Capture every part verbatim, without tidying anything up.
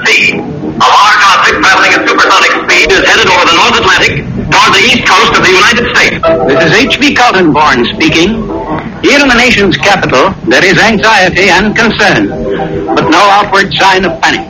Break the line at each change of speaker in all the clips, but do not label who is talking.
C. A large object traveling at supersonic speed is headed over the North Atlantic toward the east coast of the United States.
This is H B Kaltenborn speaking. Here in the nation's capital, there is anxiety and concern, but no outward sign of panic.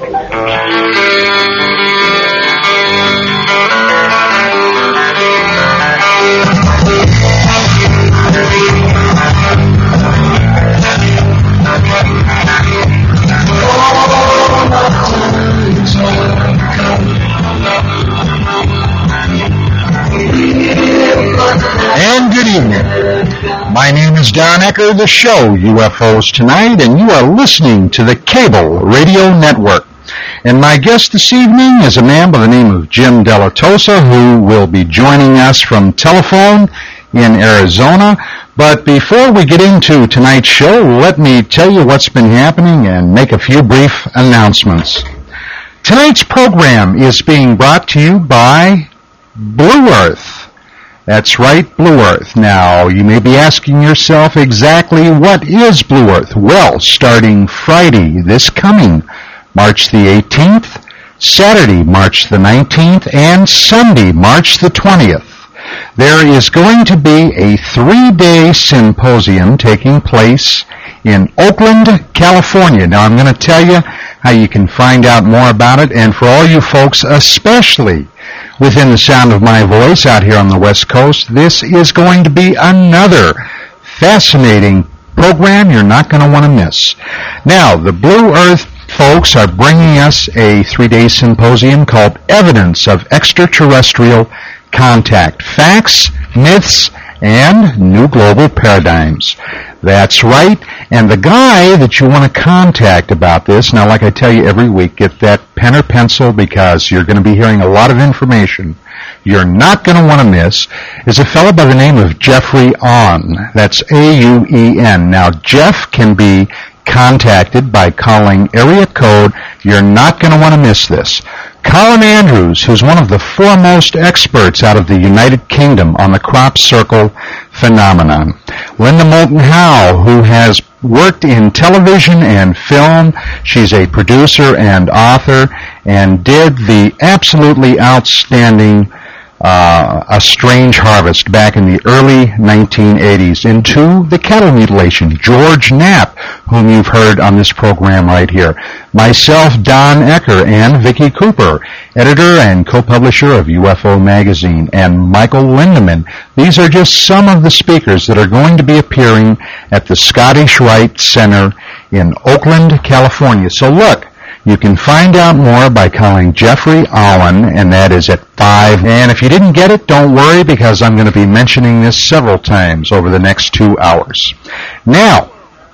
And good evening. My name is Don Ecker, the show U F Os Tonight, and you are listening to the Cable Radio Network. And my guest this evening is a man by the name of Jim Delatosa, who will be joining us from telephone in Arizona. But before we get into tonight's show, let me tell you what's been happening and make a few brief announcements. Tonight's program is being brought to you by Blue Earth. That's right, Blue Earth. Now, you may be asking yourself exactly what is Blue Earth? Well, starting Friday, this coming March the eighteenth, Saturday, March the nineteenth, and Sunday, March the twentieth, there is going to be a three-day symposium taking place in Oakland, California. Now, I'm going to tell you how you can find out more about it, and for all you folks, especially within the sound of my voice out here on the West Coast, this is going to be another fascinating program you're not going to want to miss. Now, the Blue Earth folks are bringing us a three-day symposium called Evidence of Extraterrestrial Contact: Facts, Myths, and New Global Paradigms. That's right. And the guy that you want to contact about this, now like I tell you every week, get that pen or pencil because you're going to be hearing a lot of information you're not going to want to miss, is a fellow by the name of Jeffrey Auen. That's A U E N. Now, Jeff can be contacted by calling area code, you're not going to want to miss this, Colin Andrews, who's one of the foremost experts out of the United Kingdom on the crop circle phenomenon. Linda Moulton Howe, who has worked in television and film. She's a producer and author and did the absolutely outstanding Uh, A Strange Harvest back in the early nineteen eighties. Into the cattle mutilation, George Knapp, whom you've heard on this program right here. Myself, Don Ecker, and Vicki Cooper, editor and co-publisher of U F O Magazine, and Michael Lindemann. These are just some of the speakers that are going to be appearing at the Scottish Rite Center in Oakland, California. So look, you can find out more by calling Jeffrey Auen, and that is at five. And if you didn't get it, don't worry, because I'm going to be mentioning this several times over the next two hours. Now,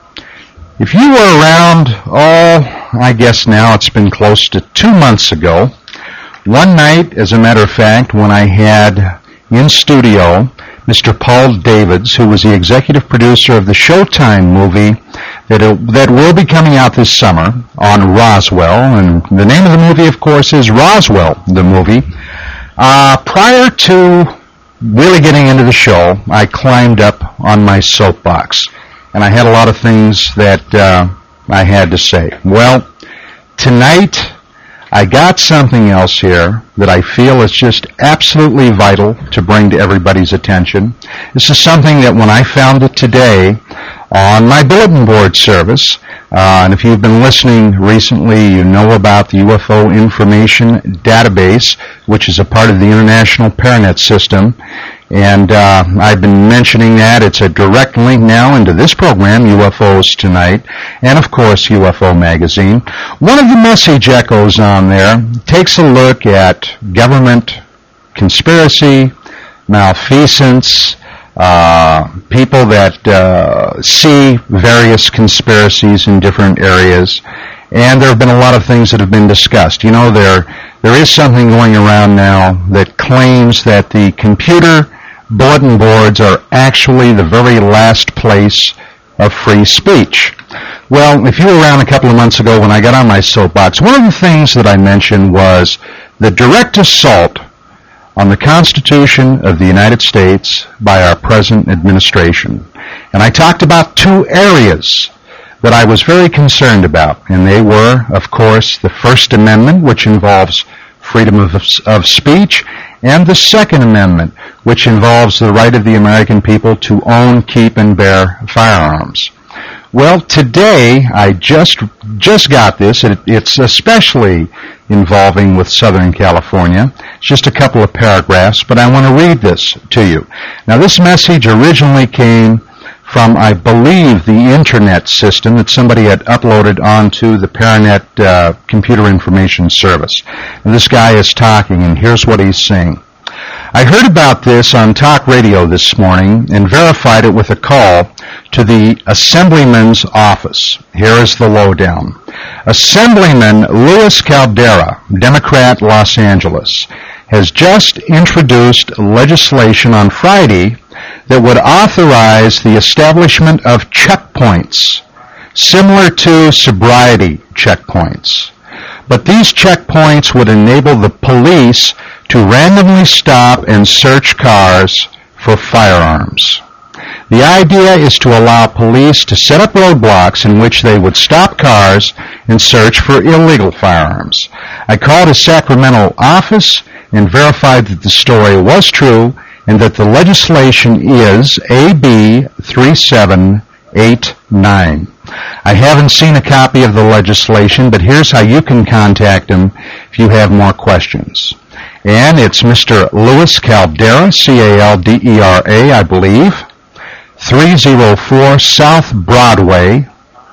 if you were around, oh, I guess now it's been close to two months ago, one night, as a matter of fact, when I had in studio Mister Paul Davids, who was the executive producer of the Showtime movie that it, that will be coming out this summer on Roswell, and the name of the movie, of course, is Roswell, the movie. Uh, prior to really getting into the show, I climbed up on my soapbox, and I had a lot of things that uh, I had to say. Well, tonight I got something else here that I feel is just absolutely vital to bring to everybody's attention. This is something that when I found it today on my bulletin board service, uh, and if you've been listening recently, you know about the U F O Information Database, which is a part of the International Paranet System. And uh, I've been mentioning that. It's a direct link now into this program, U F Os Tonight, and of course U F O Magazine. One of the message echoes on there takes a look at government conspiracy, malfeasance, uh, people that uh, see various conspiracies in different areas, and there have been a lot of things that have been discussed. You know, there there is something going around now that claims that the computer bulletin boards are actually the very last place of free speech. Well, if you were around a couple of months ago when I got on my soapbox, one of the things that I mentioned was the direct assault on the Constitution of the United States by our present administration. And I talked about two areas that I was very concerned about, and they were, of course, the First Amendment, which involves freedom of, of speech, and the Second Amendment, which involves the right of the American people to own, keep, and bear firearms. Well, today I just just got this. It, it's especially involving with Southern California. It's just a couple of paragraphs, but I want to read this to you. Now, this message originally came from, I believe, the internet system that somebody had uploaded onto the Paranet uh, Computer Information Service. And this guy is talking, and here's what he's saying. I heard about this on talk radio this morning and verified it with a call to the Assemblyman's office. Here is the lowdown. Assemblyman Luis Caldera, Democrat, Los Angeles, has just introduced legislation on Friday that would authorize the establishment of checkpoints, similar to sobriety checkpoints. But these checkpoints would enable the police to randomly stop and search cars for firearms. The idea is to allow police to set up roadblocks in which they would stop cars and search for illegal firearms. I called a Sacramento office and verified that the story was true and that the legislation is A B three seven eight nine. I haven't seen a copy of the legislation, but here's how you can contact him if you have more questions. And it's Mister Luis Caldera, C A L D E R A, I believe, three oh four South Broadway,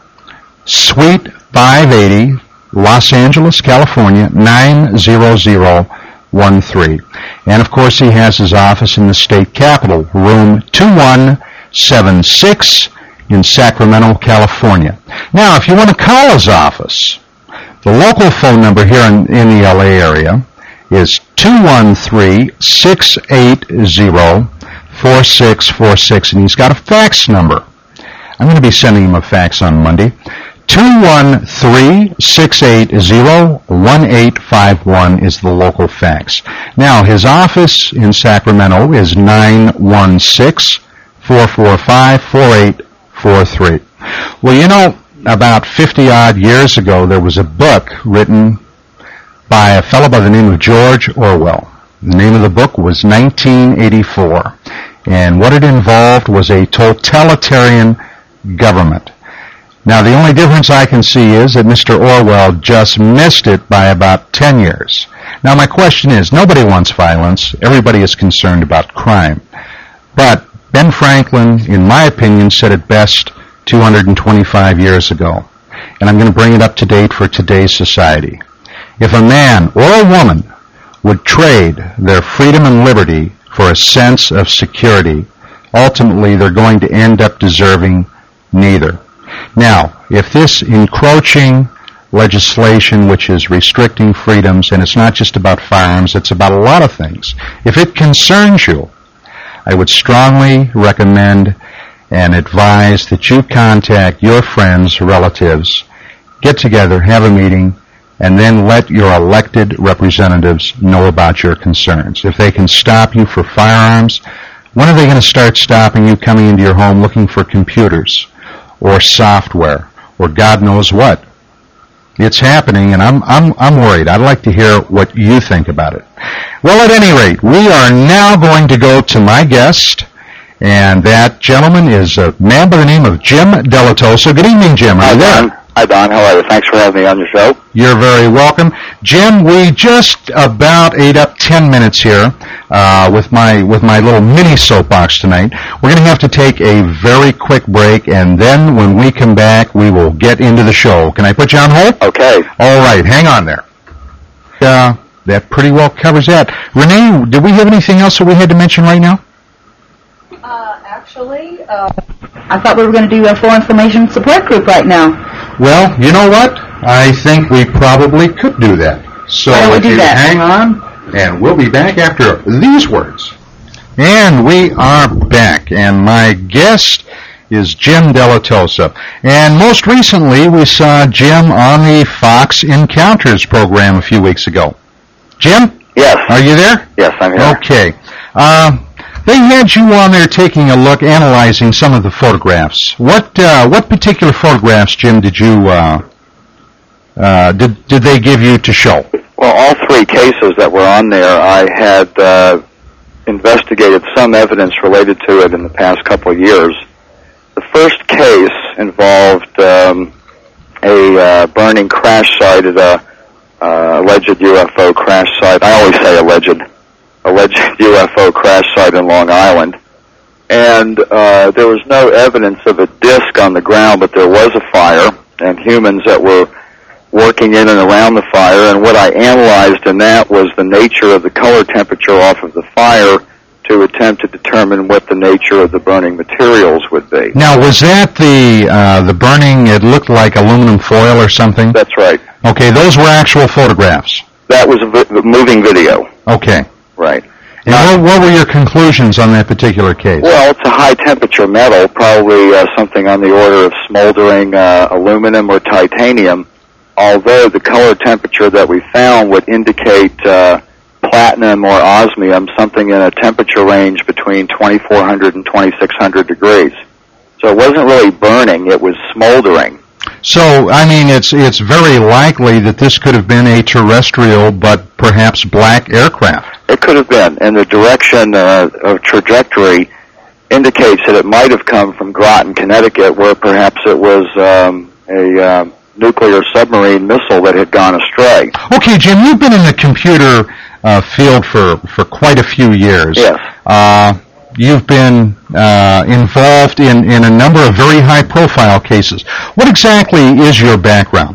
Suite five eighty, Los Angeles, California, nine zero zero one three. And, of course, he has his office in the state capitol, room two one seven six in Sacramento, California. Now, if you want to call his office, the local phone number here in, in the L A area is two one three, six eight zero, four six four six, and he's got a fax number. I'm going to be sending him a fax on Monday. two one three, six eight zero, one eight five one is the local fax. Now, his office in Sacramento is nine one six, four four five, four eight four three. Well, you know, about fifty-odd years ago, there was a book written by a fellow by the name of George Orwell. The name of the book was nineteen eighty-four, and what it involved was a totalitarian government. Now, the only difference I can see is that Mister Orwell just missed it by about ten years. Now, my question is, nobody wants violence. Everybody is concerned about crime. But Ben Franklin, in my opinion, said it best two hundred twenty-five years ago. And I'm going to bring it up to date for today's society. If a man or a woman would trade their freedom and liberty for a sense of security, ultimately they're going to end up deserving neither. Now, if this encroaching legislation which is restricting freedoms, and it's not just about firearms, it's about a lot of things, if it concerns you, I would strongly recommend and advise that you contact your friends, relatives, get together, have a meeting, and then let your elected representatives know about your concerns. If they can stop you for firearms, when are they going to start stopping you coming into your home looking for computers or software or God knows what? It's happening, and I'm I'm I'm worried. I'd like to hear what you think about it. Well, at any rate, we are now going to go to my guest, and that gentleman is a man by the name of Jim Dilettoso. Good evening, Jim. Are
Hi,
you there?
Don. Hi, Don. How are you? Thanks for having me on your show.
You're very welcome. Jim, we just about ate up ten minutes here uh, with my with my little mini soapbox tonight. We're going to have to take a very quick break, and then when we come back, we will get into the show. Can I put you on hold?
Okay.
All right, hang on there. Uh, that pretty well covers that. Renee, did we have anything else that we had to mention right now?
Uh, actually, uh, I thought we were going to do a full information support group right now.
Well, you know what? I think we probably could do that. So
Why don't we
if
do
you
that?
hang on, and we'll be back after these words. And we are back, and my guest is Jim Dilettoso. And most recently, we saw Jim on the Fox Encounters program a few weeks ago. Jim?
Yes.
Are you there?
Yes, I'm here.
Okay. Uh, They had you on there taking a look, analyzing some of the photographs. What uh, what particular photographs, Jim, did you uh, uh, did did they give you to show?
Well, all three cases that were on there, I had uh, investigated some evidence related to it in the past couple of years. The first case involved um, a uh, burning crash site at a uh, alleged U F O crash site. I always say alleged. alleged U F O crash site in Long Island. And uh, there was no evidence of a disc on the ground, but there was a fire and humans that were working in and around the fire. And what I analyzed in that was the nature of the color temperature off of the fire to attempt to determine what the nature of the burning materials would be.
Now, was that the uh, the burning, it looked like aluminum foil or something?
That's right.
Okay, those were actual photographs.
That was a vi- moving video.
Okay.
Right.
And what, what were your conclusions on that particular case?
Well, it's a high-temperature metal, probably uh, something on the order of smoldering uh, aluminum or titanium, although the color temperature that we found would indicate uh, platinum or osmium, something in a temperature range between twenty-four hundred and twenty-six hundred degrees. So it wasn't really burning, it was smoldering.
So, I mean, it's it's very likely that this could have been a terrestrial but perhaps black aircraft.
It could have been, and the direction uh, of trajectory indicates that it might have come from Groton, Connecticut, where perhaps it was um, a uh, nuclear submarine missile that had gone astray.
Okay, Jim, you've been in the computer uh, field for, for quite a few years.
Yes.
Uh, you've been uh, involved in, in a number of very high-profile cases. What exactly is your background?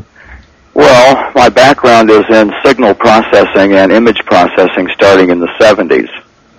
Well, my background is in signal processing and image processing starting in the seventies.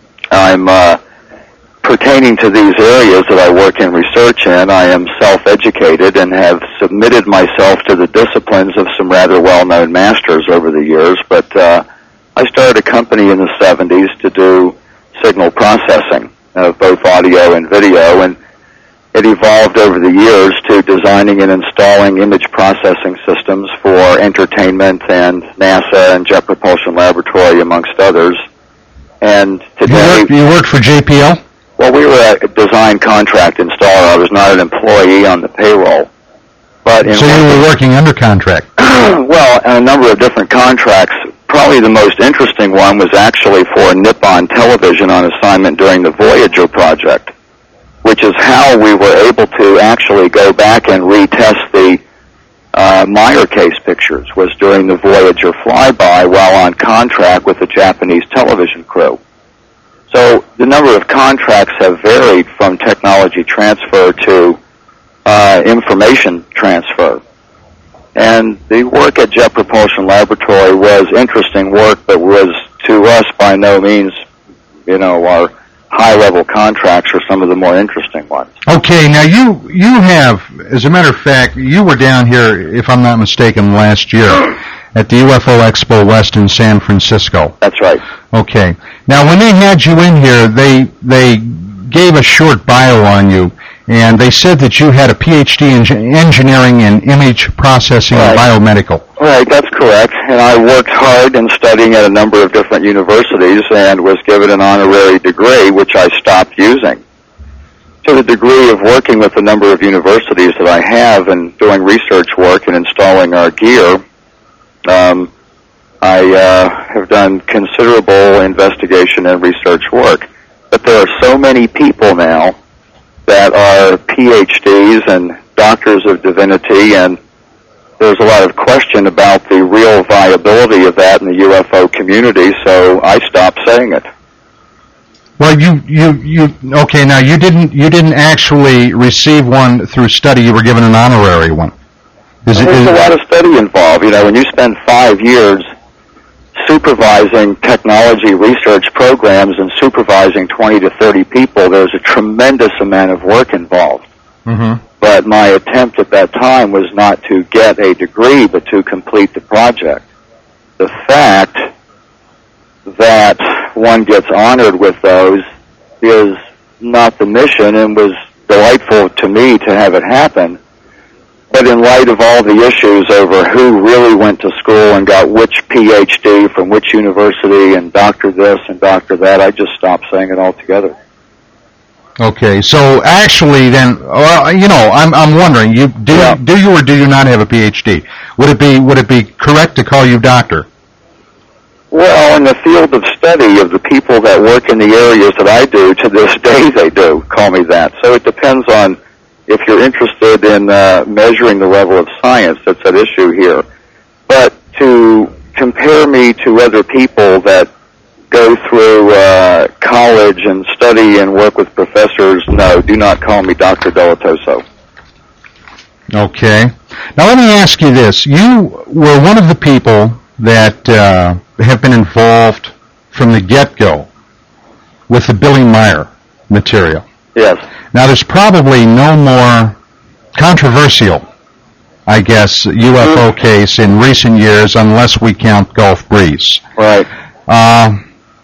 I'm uh, pertaining to these areas that I work in research in. I am self-educated and have submitted myself to the disciplines of some rather well-known masters over the years, but uh, I started a company in the seventies to do signal processing of both audio and video, and it evolved over the years to designing and installing image processing systems for entertainment and NASA and Jet Propulsion Laboratory, amongst others. And today...
You worked, you worked for J P L?
Well, we were a design contract installer. I was not an employee on the payroll. But in
so you were working under contract?
Well, on a number of different contracts. Probably the most interesting one was actually for Nippon Television on assignment during the Voyager project, which is how we were able to actually go back and retest the uh, Meyer case pictures, was during the Voyager flyby while on contract with the Japanese television crew. So the number of contracts have varied from technology transfer to uh, information transfer. And the work at Jet Propulsion Laboratory was interesting work, but was to us by no means, you know, our high-level contracts are some of the more interesting ones.
Okay, now you you have, as a matter of fact, you were down here, if I'm not mistaken, last year at the U F O Expo West in San Francisco.
That's right.
Okay. Now, when they had you in here, they they gave a short bio on you, and they said that you had a P H D in engineering and image processing
right.
and biomedical.
Right, that's correct. And I worked hard in studying at a number of different universities and was given an honorary degree, which I stopped using. To the degree of working with a number of universities that I have and doing research work and installing our gear, um, I uh, have done considerable investigation and research work. But there are so many people now that are P H Ds and doctors of divinity, and there's a lot of question about the real viability of that in the U F O community, so I stopped saying it.
Well, you, you, you, okay, now you didn't, you didn't actually receive one through study, you were given an honorary one. Is
well,
it,
there's
is
a lot of study involved. You know, when you spend five years supervising technology research programs and supervising twenty to thirty people, there's a tremendous amount of work involved.
Mm-hmm.
But my attempt at that time was not to get a degree, but to complete the project. The fact that one gets honored with those is not the mission, and was delightful to me to have it happen. But in light of all the issues over who really went to school and got which P H D from which university and doctor this and doctor that, I just stopped saying it altogether.
Okay, so actually then, well, you know, I'm I'm wondering, you do
Yeah.
do you or do you not have a P H D? Would it be would it be correct to call you doctor?
Well, in the field of study of the people that work in the areas that I do, to this day they do call me that. So it depends on if you're interested in uh, measuring the level of science that's at issue here. But to compare me to other people that go through uh, college and study and work with professors, no, do not call me Doctor Delatoso.
Okay. Now let me ask you this. You were one of the people that uh, have been involved from the get-go with the Billy Meyer material.
Yes.
Now there's probably no more controversial, I guess, U F O case in recent years unless we count Gulf Breeze.
Right.
Uh,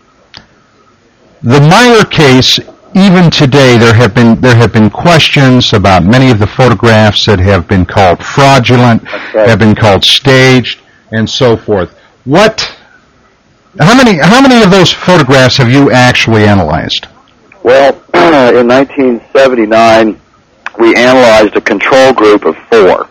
the Meyer case, even today, there have been there have been questions about many of the photographs that have been called fraudulent,
right.
have been called staged, and so forth. What? How many? How many of those photographs have you actually analyzed?
Well, in nineteen seventy-nine, we analyzed a control group of four.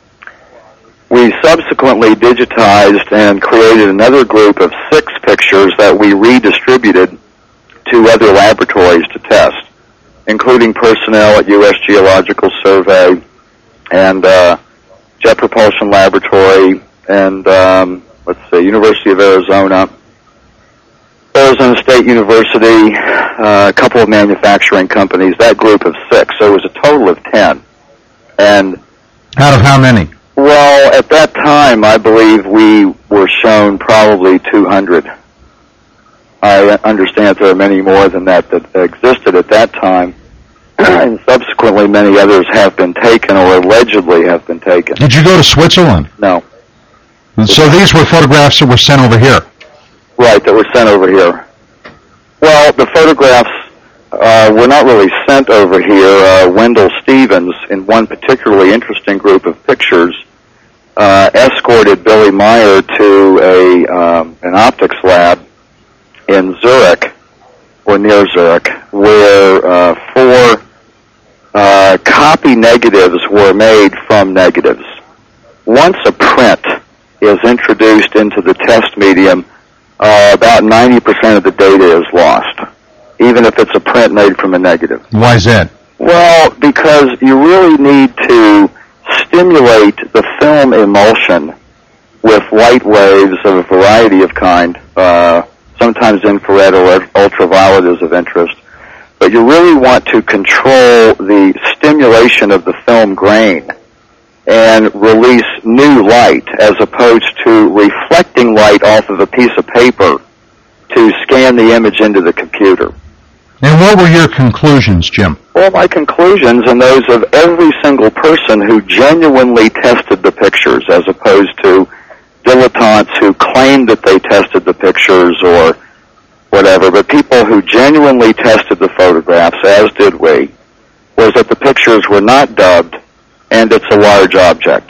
We subsequently digitized and created another group of six pictures that we redistributed to other laboratories to test, including personnel at U S Geological Survey and uh, Jet Propulsion Laboratory and, um, let's see, University of Arizona, Arizona State University, uh, a couple of manufacturing companies, that group of six. So it was a total of ten. And
out of how many?
Well, at that time, I believe we were shown probably two hundred. I understand there are many more than that that existed at that time, and subsequently many others have been taken or allegedly have been taken.
Did you go to Switzerland?
No.
So these were photographs that were sent over here?
Right, that were sent over here. Well, the photographs uh, were not really sent over here. Uh, Wendell Stevens, in one particularly interesting group of pictures, uh, escorted Billy Meyer to a um, an optics lab in Zurich, or near Zurich, where uh, four uh, copy negatives were made from negatives. Once a print is introduced into the test medium, uh, about ninety percent of the data is lost, even if it's a print made from a negative.
Why is that?
Well, because you really need to stimulate the film emulsion with light waves of a variety of kind. Uh, sometimes infrared or ultraviolet is of interest. But you really want to control the stimulation of the film grain and release new light as opposed to reflecting light off of a piece of paper to scan the image into the computer.
And what were your conclusions, Jim?
Well, my conclusions and those of every single person who genuinely tested the pictures as opposed to dilettantes who claimed that they tested the pictures or whatever, but people who genuinely tested the photographs, as did we, was that the pictures were not dubbed and it's a large object.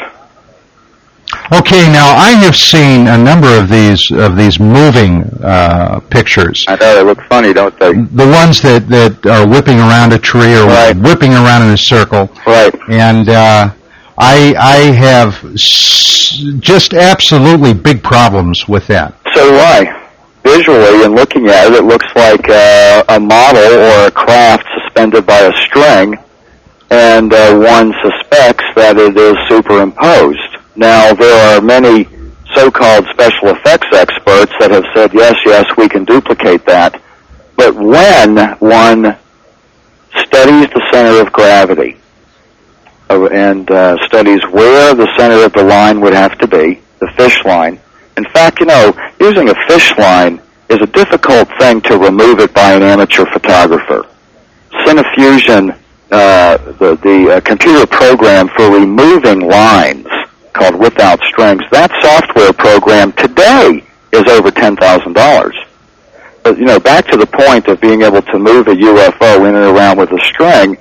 Okay, now I have seen a number of these of these moving uh, pictures.
I know, they look funny, don't they?
The ones that, that are whipping around a tree or
Right.
whipping around in a circle.
Right.
And uh, I I have s- just absolutely big problems with that.
So do I. Visually, and looking at it, it looks like uh, a model or a craft suspended by a string, and uh, one suspects that it is superimposed. Now, there are many so-called special effects experts that have said, yes, yes, we can duplicate that. But when one studies the center of gravity uh, and uh, studies where the center of the line would have to be, the fish line, in fact, you know, using a fish line is a difficult thing to remove it by an amateur photographer. Cinefusion, uh, the, the uh, computer program for removing lines, called Without Strings, that software program today is over ten thousand dollars. But, you know, back to the point of being able to move a U F O in and around with a string,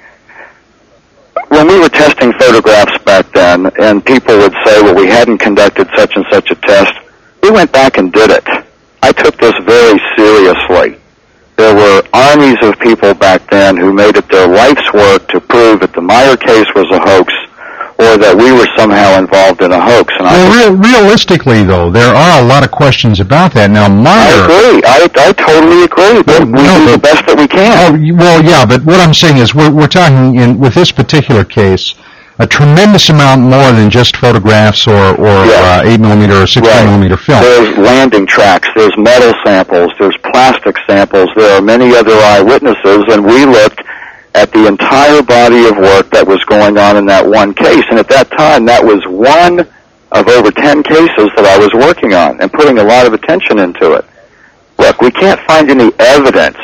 when we were testing photographs back then, and people would say, well, we hadn't conducted such and such a test, we went back and did it. I took this very seriously. there were armies of people back then who made it their life's work to prove that the Meyer case was a hoax or that we were somehow involved in a hoax. And
well,
I
real, realistically, though, there are a lot of questions about that. Now, Meyer...
I agree. I, I totally agree. But we
no,
do
but,
the best that we can.
Oh, well, yeah, but what I'm saying is we're, we're talking, in with this particular case, a tremendous amount more than just photographs or, or
Yeah.
uh, eight millimeter or sixteen
Right.
millimeter film.
There's landing tracks, there's metal samples, there's plastic samples, there are many other eyewitnesses, and we looked at the entire body of work that was going on in that one case. And at that time, that was one of over ten cases that I was working on and putting a lot of attention into it. Look, we can't find any evidence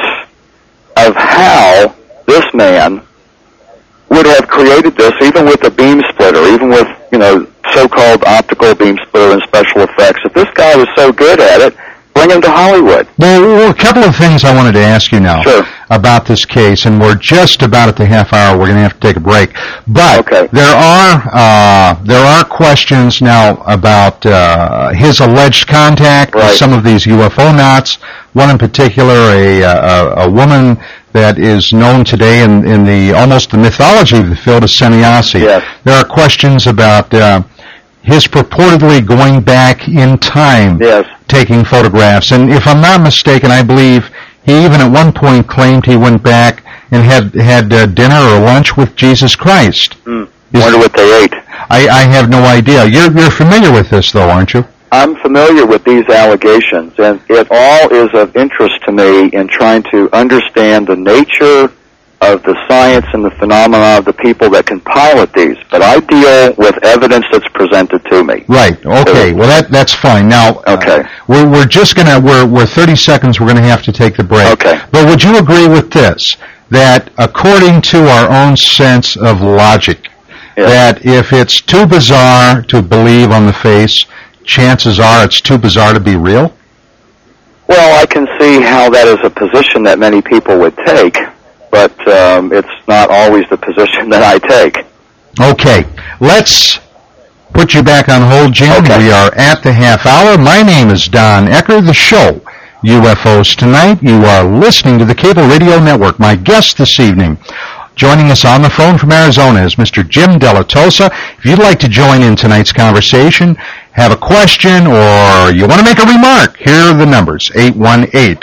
of how this man would have created this, even with a beam splitter, even with, you know, so-called optical beam splitter and special effects. If this guy was so good at it, bring him to Hollywood.
Well, a couple of things I wanted to ask you now
Sure.
about this case, and we're just about at the half hour. We're going to have to take a break, but
Okay.
there are uh, there are questions now about uh, his alleged contact with
Right.
some of these U F O knots. One in particular, a a, a woman that is known today in, in the almost the mythology of the field as Sannyasi.
Yes.
There are questions about uh, his purportedly going back in time,
Yes.
taking photographs. And if I'm not mistaken, I believe he even at one point claimed he went back and had had uh, dinner or lunch with Jesus Christ.
Mm.
Is-
Wonder what they ate.
I, I have no idea. You're you're familiar with this, though, aren't you?
I'm familiar with these allegations, and it all is of interest to me in trying to understand the nature of the science and the phenomena of the people that can pilot these. But I deal with evidence that's presented to me.
Right. Okay. Well, that that's fine. Now, uh,
Okay.
we're we're just gonna we're we're thirty seconds. We're gonna have to take the break.
Okay.
But would you agree with this? That according to our own sense of logic,
Yeah.
that if it's too bizarre to believe on the face, chances are it's too bizarre to be real?
Well, I can see how that is a position that many people would take, but um, it's not always the position that I take.
Okay, let's put you back on hold, Jim.
Okay.
We are at the half hour. My name is Don Ecker, the show, U F Os Tonight. You are listening to the Cable Radio Network. My guest this evening, joining us on the phone from Arizona, is Mister Jim Dilettoso. If you'd like to join in tonight's conversation, have a question, or you want to make a remark, here are the numbers, eight one eight.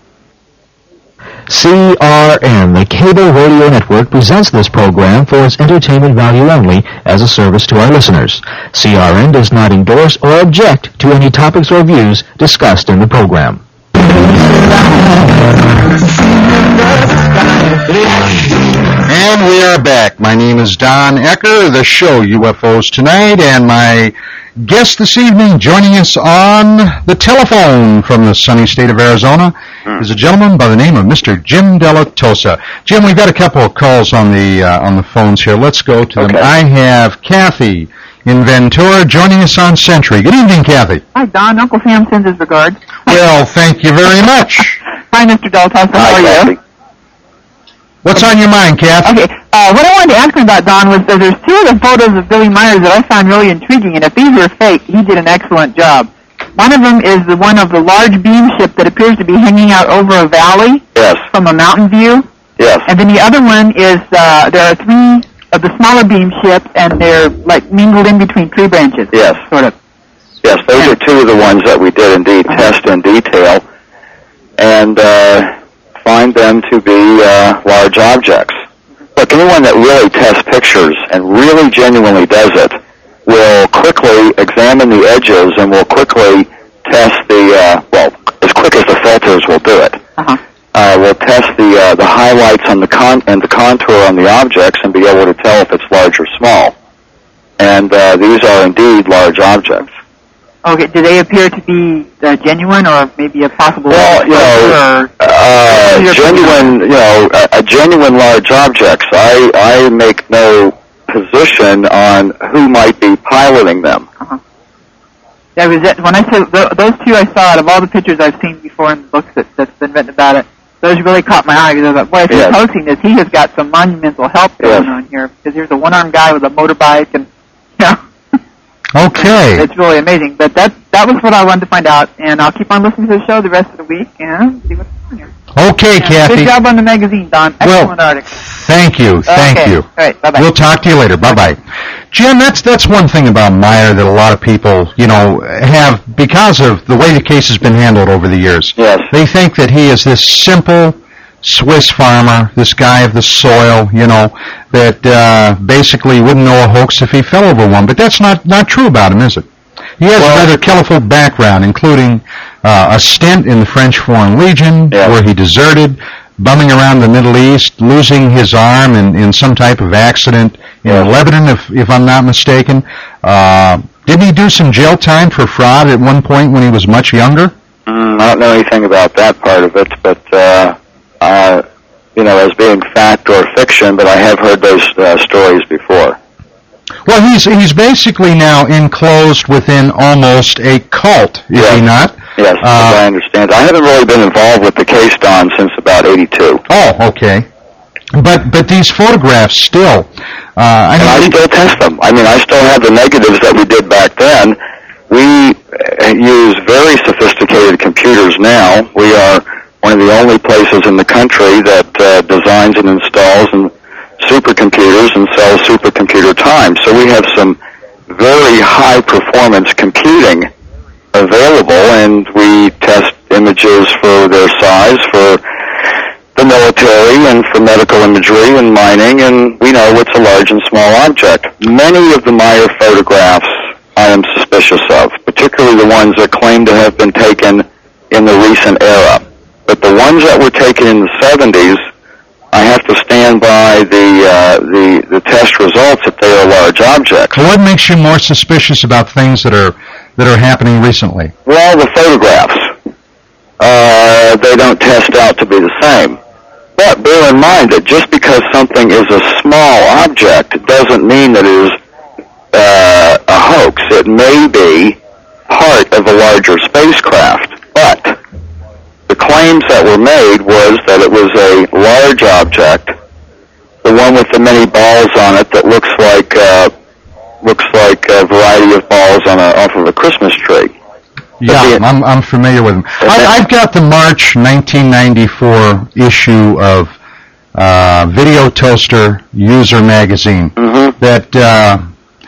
C R N, the Cable Radio Network, presents this program for its entertainment value only as a service to our listeners. C R N does not endorse or object to any topics or views discussed in the program.
And we are back. My name is Don Ecker, the show U F Os Tonight, and my guest this evening joining us on the telephone from the sunny state of Arizona is a gentleman by the name of Mister Jim Dilettoso. Jim, we've got a couple of calls on the uh, on the phones here. Let's go to them.
Okay.
I have Kathy in Ventura joining us on Century. Good evening, Kathy.
Hi, Don. Uncle Sam sends his regards.
Well, thank you very much.
Hi, Mister Dilettoso. How
Hi,
are you?
Kathy.
What's on your mind, Kathy?
Okay, uh, what I wanted to ask him about, Don, was that there's two of the photos of Billy Myers that I found really intriguing, and if these were fake, he did an excellent job. One of them is the one of the large beam ship that appears to be hanging out over a valley
Yes.
from a mountain view,
Yes.
and then the other one is uh, there are three of the smaller beam ships, and they're like mingled in between tree branches.
Yes.
Sort of.
Yes, those
Yeah.
are two of the ones that we did indeed test in detail and uh, find them to be uh, large objects. Look, anyone that really tests pictures and really genuinely does it will quickly examine the edges and will quickly test the, uh, well, as quick as the filters will do it.
Uh-huh.
Uh, will test the uh, the highlights on the con and the contour on the objects and be able to tell if it's large or small. And uh, these are indeed large objects.
Okay, do they appear to be uh, genuine or maybe a possible...
Well, you know,
or,
uh,
Your
genuine, you know, a, a genuine large objects. I I make no position on who might be piloting them.
Uh-huh. Yeah, was that, when I said th- those two I saw out of all the pictures I've seen before in the books that, that's been written about it, those really caught my eye because I thought, boy, if
Yes.
he's hosting this, he has got some monumental help going
Yes.
on here because here's a one-armed guy with a motorbike and, you know,
Okay.
it's really amazing. But that that was what I wanted to find out, and I'll keep on listening to the show the rest of the week and see what's going on here.
Okay, Kathy.
Good job on the magazine, Don. Excellent
well,
article.
Thank you. Thank
okay.
you.
All right. Bye-bye.
We'll talk to you later. Bye-bye. Jim, that's that's one thing about Meyer that a lot of people, you know, have, because of the way the case has been handled over the years.
Yes.
They think that he is this simple Swiss farmer, this guy of the soil, you know, that uh, basically wouldn't know a hoax if he fell over one. But that's not, not true about him, is it? He has well, a rather colorful background, including uh, a stint in the French Foreign Legion,
yeah.
where he deserted, bumming around the Middle East, losing his arm in, in some type of accident in
yeah.
Lebanon, if, if I'm not mistaken. Uh, didn't he do some jail time for fraud at one point when he was much younger?
Mm, I don't know anything about that part of it, but, uh, uh, you know, as being fact or fiction, but I have heard those uh, stories before.
Well, he's he's basically now enclosed within almost a cult, is
yes.
he not?
Yes,
uh,
I understand. I haven't really been involved with the case, Don, since about eighty-two.
Oh, okay. But but these photographs still, uh, I
and
mean,
I still test them. I mean, I still have the negatives that we did back then. We use very sophisticated computers now. We are one of the only places in the country that uh, designs and installs and supercomputers and sells supercomputer time. So we have some very high performance computing available, and we test images for their size for the military and for medical imagery and mining, and we know it's a large and small object. Many of the Meyer photographs I am suspicious of, particularly the ones that claim to have been taken in the recent era. But the ones that were taken in the seventies, I have to stand by the uh, the the test results that they are large objects.
What makes you more suspicious about things that are that are happening recently?
Well, the photographs. Uh, they don't test out to be the same. But bear in mind that just because something is a small object doesn't mean that it is uh, a hoax. It may be part of a larger spacecraft, but the claims that were made was that it was a large object, the one with the many balls on it that looks like uh, looks like a variety of balls on a, off of a Christmas tree.
Yeah, I'm I'm familiar with them. I, I've got the March nineteen ninety-four issue of uh, Video Toaster User Magazine
mm-hmm.
that uh,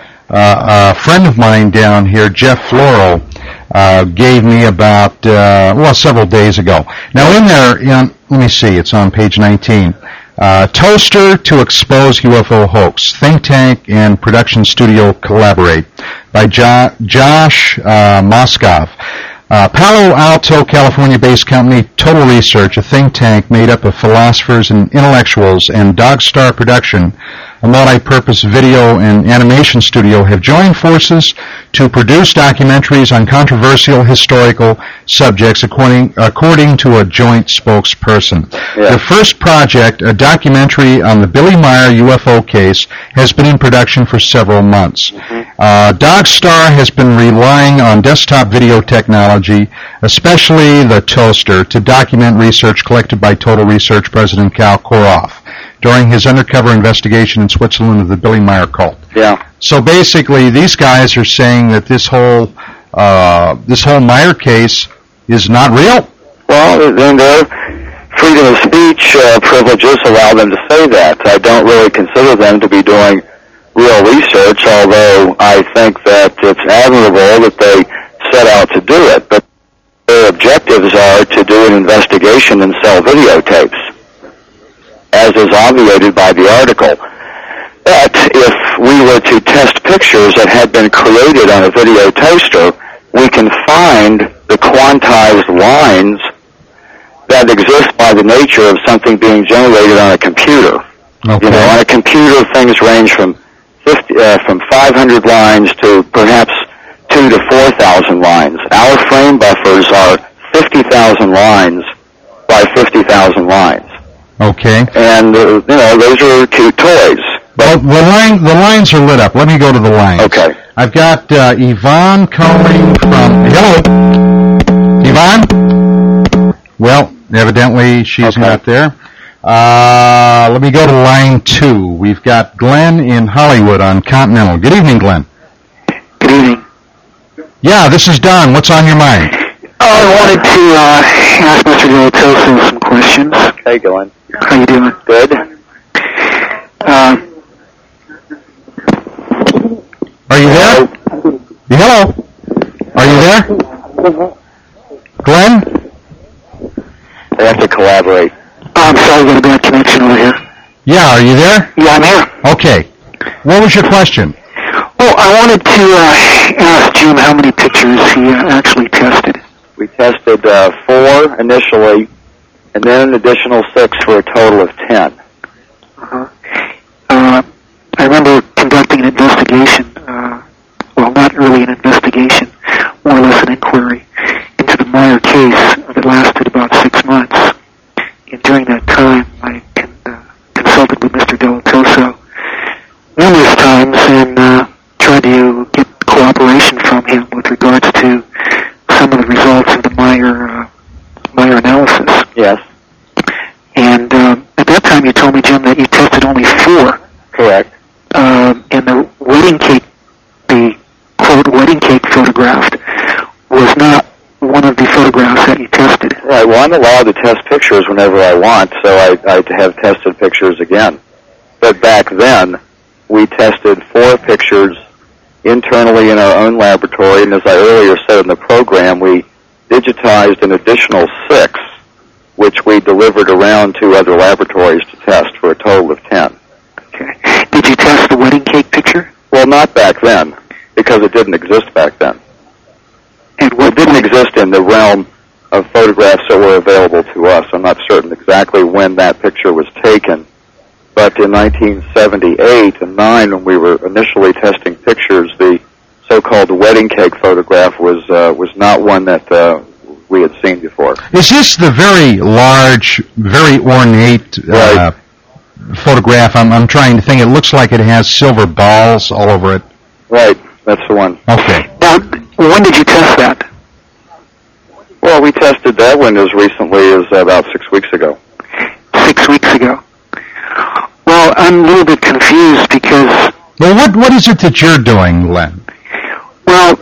uh, a friend of mine down here, Jeff Floro, uh, gave me about uh, well several days ago. Now in there, you know, let me see, it's on page nineteen. Uh, Toaster to Expose U F O Hoax. Think Tank and Production Studio Collaborate by jo- Josh uh, Moskoff. Uh, Palo Alto, California-based company Total Research, a think tank made up of philosophers and intellectuals, and Dogstar Production, a multi-purpose video and animation studio, have joined forces to produce documentaries on controversial historical subjects according, according to a joint spokesperson.
Yeah.
The first project, a documentary on the Billy Meyer U F O case, has been in production for several months.
Mm-hmm.
Uh, Dogstar has been relying on desktop video technology, especially the Toaster, to document research collected by Total Research President Cal Koroff during his undercover investigation in Switzerland of the Billy Meyer cult.
Yeah.
So basically, these guys are saying that this whole uh, this whole Meyer case is not real.
Well, then their freedom of speech uh, privileges allow them to say that. I don't really consider them to be doing real research, although I think that it's admirable that they set out to do it. But their objectives are to do an investigation and sell videotapes, as is obviated by the article. But if we were to test pictures that had been created on a video toaster, we can find the quantized lines that exist by the nature of something being generated on a computer.
Okay.
You know, on a computer, things range from fifty, uh, from five hundred lines to perhaps two to four thousand lines. Our frame buffers are fifty thousand lines by fifty thousand lines.
Okay.
And, uh, you know, those are cute toys.
Well, the line, the lines are lit up. Let me go to the lines.
Okay.
I've got uh, Yvonne calling from... Hello? Yvonne? Well, evidently she's
Okay.
not there. Uh, let me go to line two. We've got Glenn in Hollywood on Continental. Good evening, Glenn.
Good evening.
Yeah, this is Don. What's on your mind?
Uh,
I wanted to uh, ask Mister Delatoso some questions.
Okay, Glenn.
How you doing?
Good.
Uh,
Are you there? Hello? Are you there? Glenn?
They have to collaborate.
oh, I'm sorry, we got a bad connection over here.
Yeah, are you there?
Yeah, I'm here.
Okay. What was your question?
Well, I wanted to uh, ask Jim how many pictures he uh, actually tested.
We tested uh, four initially, and then an additional six for a total of ten.
Uh-huh. Uh, I remember conducting an investigation, uh, well, not really an investigation, more or less an inquiry into the Meyer case that lasted about six months. And during that time, I con- uh, consulted with Mister Delatoso numerous times and uh, tried to get cooperation from him with regards to some of the results of the Meyer uh, Meyer analysis.
Yes.
And um, at that time, you told me, Jim, that you tested only four.
Correct.
Um, and the wedding cake, the quote wedding cake photographed, was not one of the photographs that you tested.
Right. Well, I'm allowed to test pictures whenever I want, so I, I have tested pictures again. But back then, we tested four pictures internally in our own laboratory, and as I earlier said in the program, we digitized an additional six, which we delivered around to other laboratories to test for a total of ten.
Okay. Did you test the wedding cake picture?
Well, not back then, because it didn't exist back then.
And what
It didn't exist in the realm of photographs that were available to us. I'm not certain exactly when that picture was taken, but in nineteen seventy-eight and nine, when we were initially testing pictures, the so-called wedding cake photograph was uh, was not one that uh, we had seen before.
Is this the very large, very ornate uh,
Right.
photograph? I'm, I'm trying to think. It looks like it has silver balls all over it.
Right, that's the one.
Okay.
Now, when did you test that?
Well, we tested that one as recently as about six weeks ago.
Six weeks ago. Well, I'm a little bit confused because,
Well, what what is it that you're doing, Len?
well,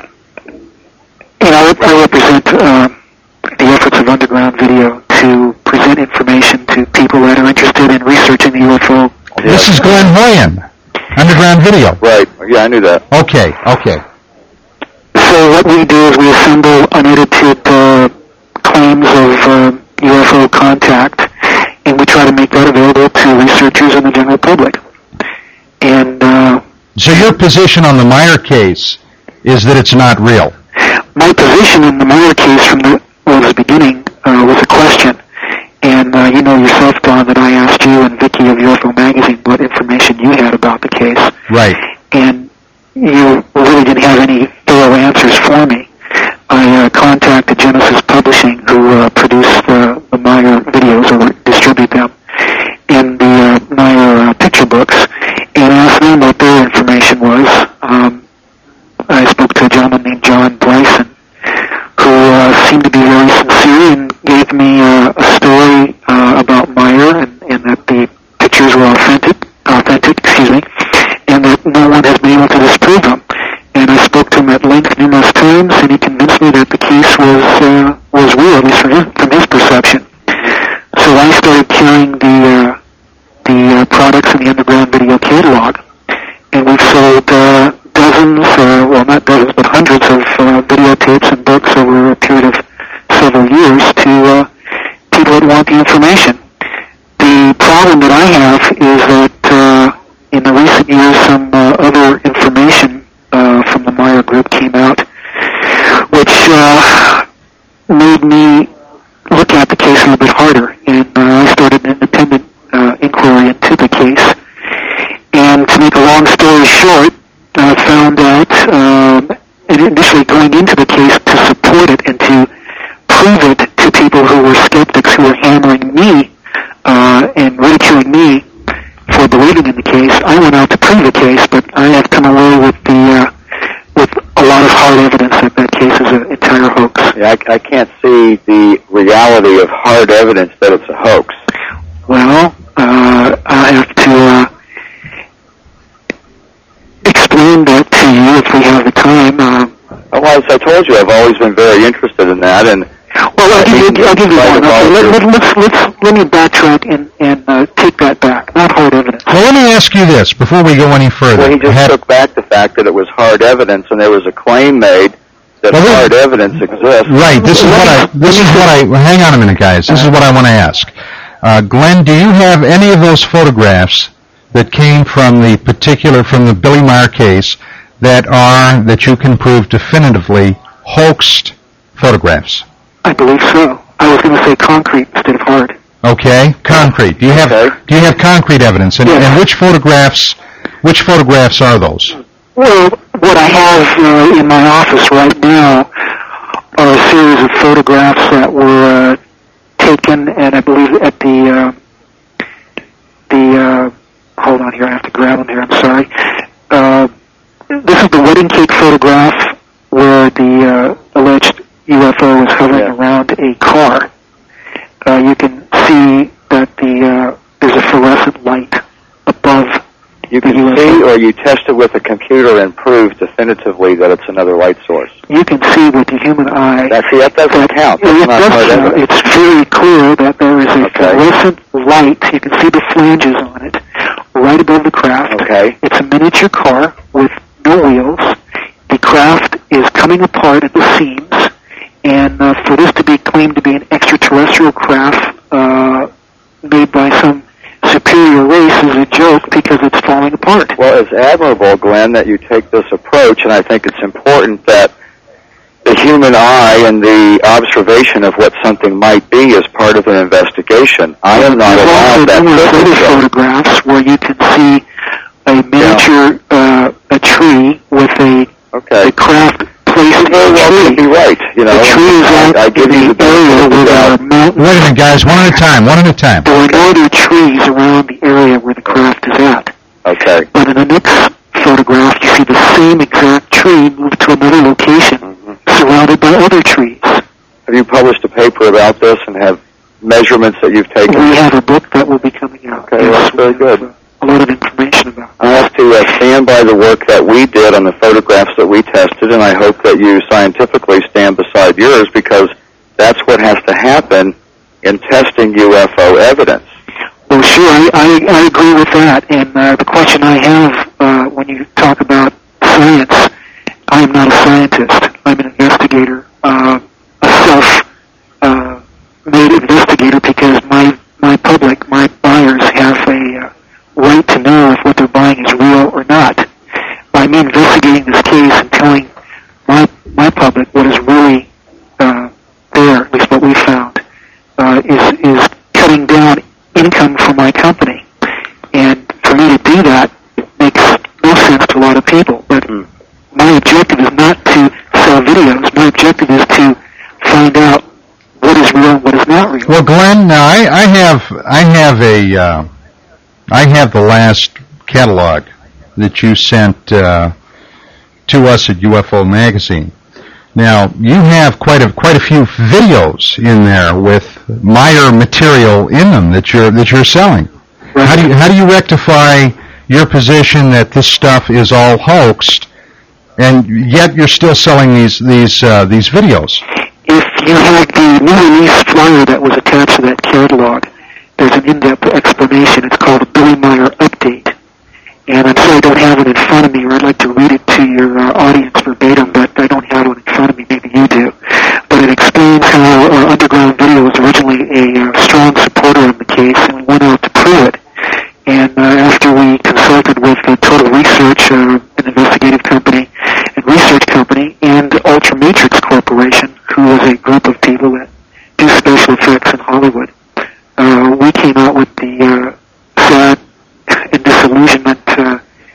you know, I represent uh, the efforts of Underground Video to present information to people that are interested in researching the U F O.
This is Glenn Hoyen, Underground Video.
Right, yeah, I knew that.
Okay, okay.
So what we do is we assemble unedited uh, claims of uh, U F O contact, and we try to make that available to researchers and the general public. And uh,
So your position on the Meyer case is that it's not real.
my position in the Meyer case from the, well, the beginning uh, was a question. And uh, you know yourself, Don, that I asked you and Vicky of U F O Magazine what information you had about the case.
Right.
And you really didn't have any thorough answers for me. I uh, contacted Genesis Publishing, who uh, produced uh, the Meyer videos or distribute them in the uh, Meyer uh, picture books, and asked them what their information was. Um, I spoke to a gentleman named John Bryson, who uh, seemed to be very sincere and gave me uh, a story uh, about Meyer and, and that the pictures were authentic, authentic, excuse me, and that no one has been able to disprove them. And I spoke to him at length numerous times, and he convinced me that the case was uh, was real, at least from his, from his perception. So I started carrying the uh, the uh, products in the Underground Video catalog, and we've sold uh, dozens, uh, well not dozens, but hundreds of uh, videotapes and books over a period of several years to uh, people that want the information. The problem that I have is that uh, in the recent years some uh, other information uh, from the Meyer group came out, which uh, made me look at the case a little bit harder, and uh, I started an independent uh, inquiry into the case. And to make a long story short, I found out, um, and initially going into the case to support it and to prove it to people who were skeptics who were hammering me uh, and ridiculing me for believing in the case, I went out to prove the case, but I have come away with the uh, with a lot of hard evidence that that case is an entire hoax.
Yeah, I, I can't see the reality of hard evidence that it's a hoax.
Well, uh, I have to uh, explain that to you if we have the time. Uh,
Well, as I told told you, I've always been very interested in that. And
well, I'll give you, I'll give you one. Okay, let, let, let's let's let me backtrack and and uh, take that back. Not hard evidence.
Well, let me ask you this before we go any further.
Well, he just
Have,
took back the fact that it was hard evidence, and there was a claim made that
well,
hard evidence exists.
Right. This is what I. This is what I. Well, hang on a minute, guys. This is what I want to ask. Uh, Glenn, do you have any of those photographs that came from the particular from the Billy Meyer case that are that you can prove definitively hoaxed photographs?
I believe so. I was going to say concrete instead of hard.
Okay, concrete. Do you have
Okay.
do you have concrete evidence? And,
Yes.
and which photographs? Which photographs are those?
Well, what I have uh, in my office right now are a series of photographs that were uh, taken, and I believe at the uh, the uh, hold on here, I have to grab them here. I'm sorry. Uh, this is the wedding cake photograph where the uh, alleged U F O is hovering
Yeah.
around a car. Uh, you can see that the uh, there's a fluorescent light above.
You can
the U F O.
see, or you test it with a computer and prove definitively that it's another light source.
You can see with the human eye.
That, see, that doesn't
that,
count.
Yeah,
That's
it
not
does
hard
count.
evidence.
It's very clear that there is a
Okay.
fluorescent light. You can see the flanges on it right above the craft.
Okay.
It's a miniature car with no wheels. The craft is coming apart at the seams, and uh, for this to be claimed to be an extraterrestrial craft uh, made by some superior race is a joke because it's falling apart.
Well, it's admirable, Glenn, that you take this approach, and I think it's important that the human eye and the observation of what something might be is part of an investigation. I am not
There's also
allowed that
numerous other
privilege.
photographs where you can see a miniature uh, a tree with a,
Okay.
a craft placed in
Very
a
well could be
tree.
right. You know,
The tree is
I,
out
I give
in
you
the
the
area
benefit of
where
the
there are
doubt.
mountains.
Wait a minute, guys. One at a time. One at a time.
There are no other trees around the area where the craft is at.
Okay.
But in the next photograph, you see the same exact tree moved to another location,
Mm-hmm.
surrounded by other trees.
Have you published a paper about this and have measurements that you've taken?
We have a book that will be coming out.
Okay, well, that's very
we have,
good.
uh, A lot of information about it.
I have to uh, stand by the work that we did on the photographs that we tested, and I hope that you scientifically stand beside yours, because that's what has to happen in testing U F O evidence.
Well, sure, I, I, I agree with that. And uh, the question I have uh, when you talk about science, I am not a scientist. I'm an investigator, uh, a self-made investigator, because my my public, my buyers, have a uh, right to know if what they're buying is real or not. By me investigating this case and telling my my public what is really uh, there, at least what we found, uh, is is cutting down income for my company. And for me to do that makes no sense to a lot of people. But
Hmm.
my objective is not to sell videos. My objective is to find out what is real and what is not real.
Well, Glenn, now I, I have I have a uh, I have the last catalog that you sent uh, to us at U F O Magazine. Now you have quite a quite a few videos in there with Meyer material in them that you're that you're selling. How do you how do you rectify your position that this stuff is all hoaxed, and yet you're still selling these these uh, these videos?
If you have the new release flyer that was attached to that catalog, there's an in-depth explanation. It's called a Billy Meyer Update. And I'm sorry I don't have it in front of me, or I'd like to read it to your uh, audience verbatim, but I don't have it in front of me. Maybe you do. But it explains how uh, Underground Video was originally a uh, strong supporter of the case, and we went out to prove it. And uh, after we consulted with the Total Research, uh, an investigative company and research company, and Ultra Matrix Corporation, who is a group of people that do special effects in Hollywood, uh, we came out with the uh, sad and disillusionment uh,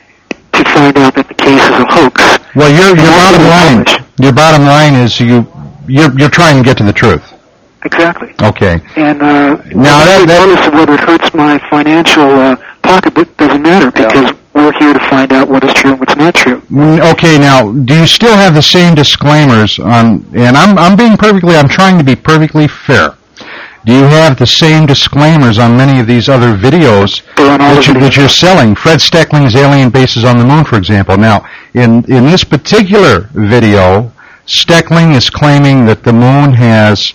to find out that the case is a hoax.
Well, your your bottom line your bottom line is you you're you're trying to get to the truth.
Exactly.
Okay.
And uh,
Now that, that
regardless of whether it hurts my financial uh, pocketbook, doesn't matter, because we're here to find out what is true and what's not true.
Mm, okay. Now, do you still have the same disclaimers on? And I'm I'm being perfectly I'm trying to be perfectly fair. Do you have the same disclaimers on many of these other videos
They're on all
that,
the
you, that
videos.
you're selling? Fred Steckling's Alien Bases on the Moon, for example. Now, in in this particular video, Steckling is claiming that the moon has,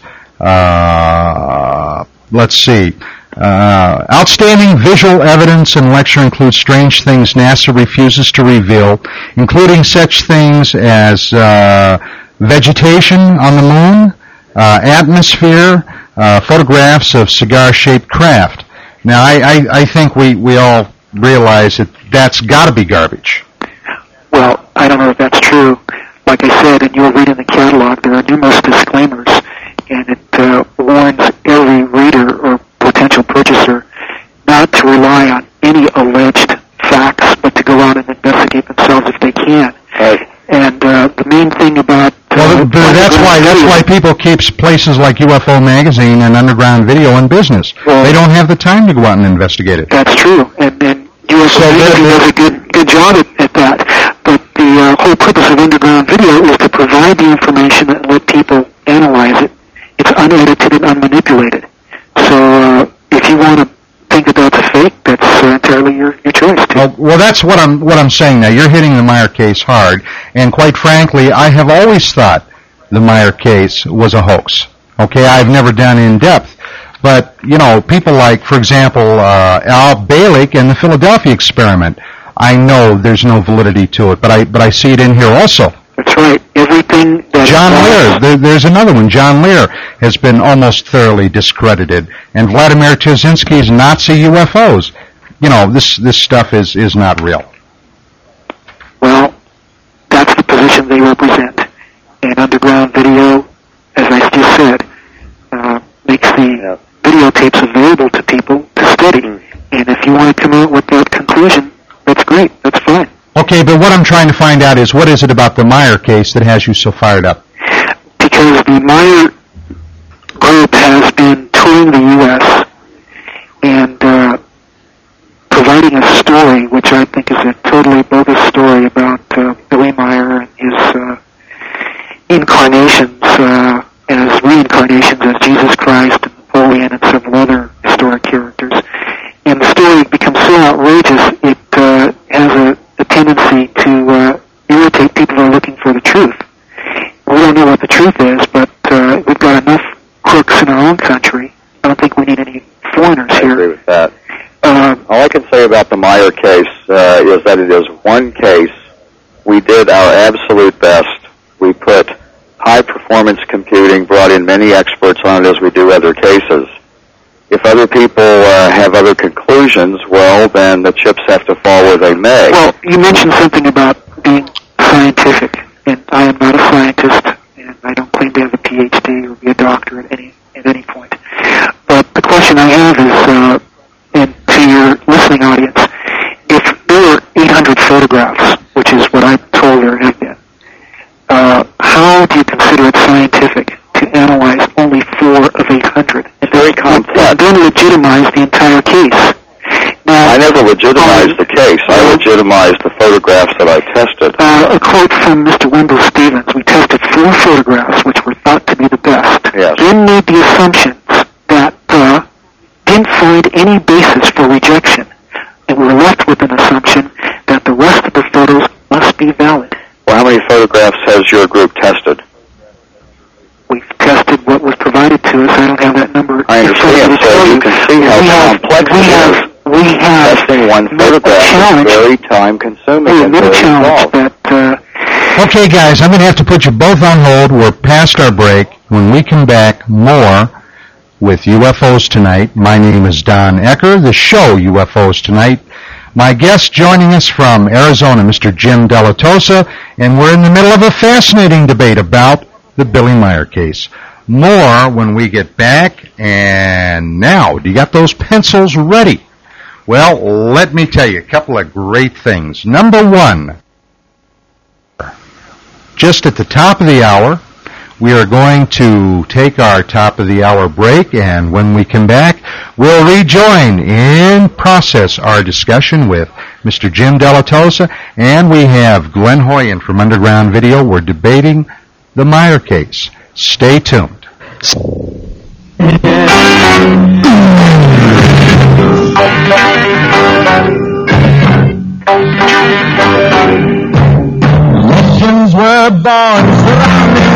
uh, let's see, uh, outstanding visual evidence, and lecture includes strange things NASA refuses to reveal, including such things as uh, vegetation on the moon, uh, atmosphere, uh, photographs of cigar-shaped craft. Now, I, I, I think we, we all realize that that's got to be garbage.
Well, I don't know if that's true. Like I said, and you'll read in the catalog, there are numerous disclaimers, and it uh, warns every reader or potential purchaser not to rely on any alleged facts, but to go out and investigate themselves if they can.
Right.
And uh, the main thing about uh,
well, but that's why that's why people keep places like U F O Magazine and Underground Video in business.
Well,
they don't have the time to go out and investigate it.
That's true, and, and U F O
So
Magazine does a good good job at, at that. But the uh, whole purpose of Underground Video is to provide the information and let people analyze it. It's unedited and unmanipulated. So uh, if you want to think that that's a fake, that's uh, entirely your, your choice. Too.
Well, well, that's what I'm what I'm saying now. You're hitting the Meyer case hard, and quite frankly, I have always thought the Meyer case was a hoax. Okay, I've never done in depth, but you know, people like, for example, uh, Al Bielek and the Philadelphia experiment. I know there's no validity to it, but I but I see it in here also.
That's right. Everything that
John Lear, there, there's another one. John Lear has been almost thoroughly discredited, and Vladimir Terzinsky's Nazi U F Os. You know, this this stuff is is not real.
Well, that's the position they represent. And Underground Video, as I just said, uh, makes the
Yeah.
videotapes available to people to study.
Mm.
And if you want to come out with that conclusion, that's great. That's fine.
Okay, but what I'm trying to find out is what is it about the Meyer case that has you so fired up?
Because the Meyer group has been touring the U S and uh, providing a story, which I think is a totally bogus story about uh, Billy Meyer and his uh, incarnations uh, as reincarnations as Jesus Christ and Napoleon and several other historic characters. And the story becomes so outrageous, it uh, has a, a tendency to uh, irritate people who are looking for the truth. We don't know what the truth is, but uh, we've got enough crooks in our own country. I don't think we need any foreigners
I
here.
agree with that.
Uh,
All I can say about the Meyer case uh, is that it is one case. We did our absolute best. We put high-performance computing, brought in many experts on it as we do other cases. If other people uh, have other conclusions, well, then the chips have to fall where they may.
well, you mentioned something about being scientific, and I am not a scientist, and I don't claim to have a P H D or be a doctor at any at any point. But the question I have is, uh, and to your listening audience, if there were eight hundred photographs, which is what I'm told there have been, uh, how do you consider it scientific to analyze only four of eight hundred?
It's very complex.
And then legitimize the entire case. Now,
I never legitimized the case. I legitimized the photographs that I tested.
Uh, a quote from Mister Wendell Stevens: "We tested four photographs which were thought to be the best,
Yes.
then made the assumptions that uh, didn't find any basis for rejection, and we were left with an assumption that the rest of the photos must be valid."
Well, how many photographs has your group tested?
We've tested what was provided to us. I don't have that number.
I understand, so you can see how
we have,
complex
we
it
have,
is.
We have
Testing one
met a
photograph
challenge.
is very time-consuming
We
and
met a
very
challenge
involved.
that uh,
Okay, guys, I'm going to have to put you both on hold. We're past our break. When we come back, more with U F Os Tonight. My name is Don Ecker. The show, U F Os Tonight. My guest joining us from Arizona, Mister Jim Delatosa, and we're in the middle of a fascinating debate about the Billy Meyer case. More when we get back. And now, do you got those pencils ready? Well, let me tell you a couple of great things. Number one, just at the top of the hour, we are going to take our top of the hour break, and when we come back, we'll rejoin in process our discussion with Mister Jim Delatosa, and we have Glenn Hoyen from Underground Video. We're debating the Meyer case. Stay tuned. Legends were born surrounding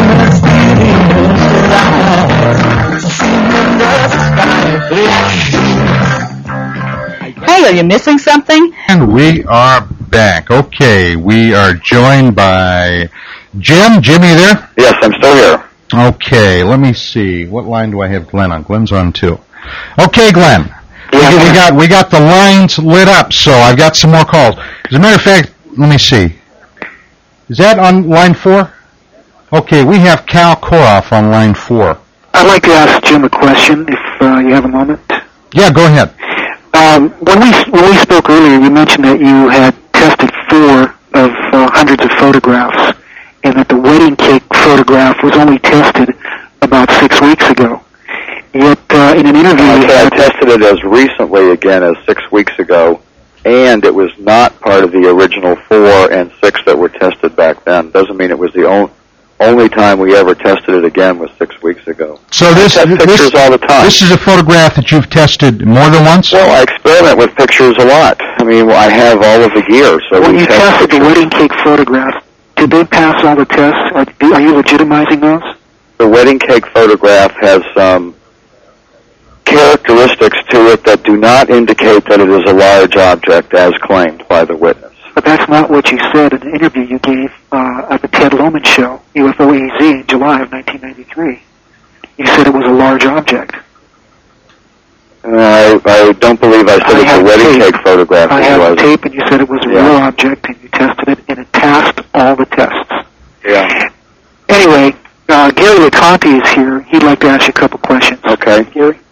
Are you missing something?
And we are back. Okay, we are joined by Jim. Jimmy there?
Yes, I'm still here.
Okay, let me see. What line do I have Glenn on? Glenn's on too. Okay, Glenn. We, we got we got the lines lit up, so I've got some more calls. As a matter of fact, let me see. Is that on line four? Okay, we have Cal Koroff on line four.
I'd like to ask Jim a question, if uh, you have a moment.
Yeah, go ahead.
Um, when we when we spoke earlier, you mentioned that you had tested four of uh, hundreds of photographs, and that the wedding cake photograph was only tested about six weeks ago. Yet, uh, in an interview,
I,
you
I
had
tested it as recently again as six weeks ago, and it was not part of the original four and six that were tested back then. Doesn't mean it was the only only time we ever tested it again was six weeks ago.
So this
I test pictures
this,
all the time.
This is a photograph that you've tested more than once?
Well, I experiment with pictures a lot. I mean, I have all of the gear. So
when
we
you
test
tested the
pictures.
wedding cake photograph, did they pass all the tests? Are, are you legitimizing those?
The wedding cake photograph has some characteristics to it that do not indicate that it is a large object as claimed by the witness.
But that's not what you said in the interview you gave uh, at the Ted Lohman Show, U F O A Z, in July of nineteen ninety-three. You said it was a large object.
Uh, I, I don't believe I said
I
it's a
have
wedding
tape.
cake photograph.
I
it
have
was.
the tape, and you said it was a
Yeah.
real object, and you tested it, and it passed all the tests.
Yeah.
Anyway, uh, Gary LeConte is here. He'd like to ask you a couple questions.
Okay.
Gary?